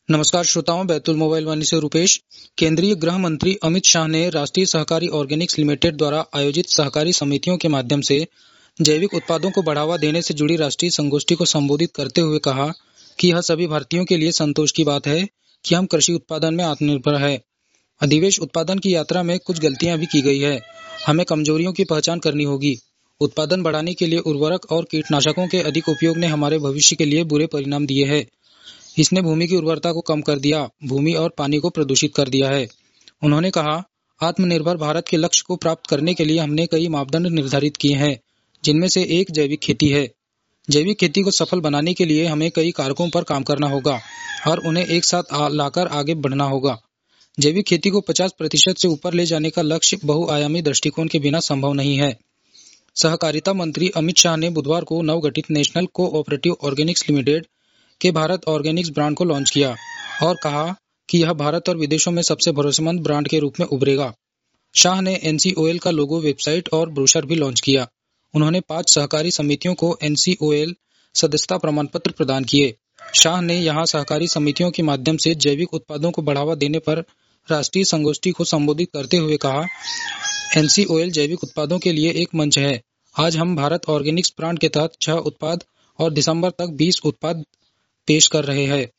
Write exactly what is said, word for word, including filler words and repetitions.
नमस्कार श्रोताओं, बैतुल मोबाइल वाणी से रूपेश। केंद्रीय गृह मंत्री अमित शाह ने राष्ट्रीय सहकारी ऑर्गेनिक्स लिमिटेड द्वारा आयोजित सहकारी समितियों के माध्यम से जैविक उत्पादों को बढ़ावा देने से जुड़ी राष्ट्रीय संगोष्ठी को संबोधित करते हुए कहा कि यह सभी भारतीयों के लिए संतोष की बात है कि हम कृषि उत्पादन में आत्मनिर्भर है। अधिवेश उत्पादन की यात्रा में कुछ गलतियां भी की गई है। हमें कमजोरियों की पहचान करनी होगी। उत्पादन बढ़ाने के लिए उर्वरक और कीटनाशकों के अधिक उपयोग ने हमारे भविष्य के लिए बुरे परिणाम दिए हैं। इसने भूमि की उर्वरता को कम कर दिया, भूमि और पानी को प्रदूषित कर दिया है। उन्होंने कहा, आत्मनिर्भर भारत के लक्ष्य को प्राप्त करने के लिए हमने कई मापदंड निर्धारित किए हैं, जिनमें से एक जैविक खेती है। जैविक खेती को सफल बनाने के लिए हमें कई कारकों पर काम करना होगा और उन्हें एक साथ लाकर आगे बढ़ना होगा। जैविक खेती को पचास प्रतिशत से ऊपर ले जाने का लक्ष्य बहुआयामी दृष्टिकोण के बिना संभव नहीं है। सहकारिता मंत्री अमित शाह ने बुधवार को नवगठित नेशनल कोऑपरेटिव ऑर्गेनिक्स लिमिटेड के भारत ऑर्गेनिक्स ब्रांड को लॉन्च किया और कहा कि यह भारत और विदेशों में सबसे भरोसेमंद ब्रांड के रूप में उभरेगा। शाह ने एनसीओएल का लोगो, वेबसाइट और ब्रोशर भी लॉन्च किया। उन्होंने पांच सहकारी समितियों को एनसीओएल सदस्यता प्रमाण पत्र प्रदान किए। शाह ने यहां सहकारी समितियों के माध्यम से जैविक उत्पादों को बढ़ावा देने पर राष्ट्रीय संगोष्ठी को संबोधित करते हुए कहा, एनसीओएल जैविक उत्पादों के लिए एक मंच है। आज हम भारत ऑर्गेनिक्स ब्रांड के तहत छह उत्पाद और दिसंबर तक बीस उत्पाद पेश कर रहे हैं।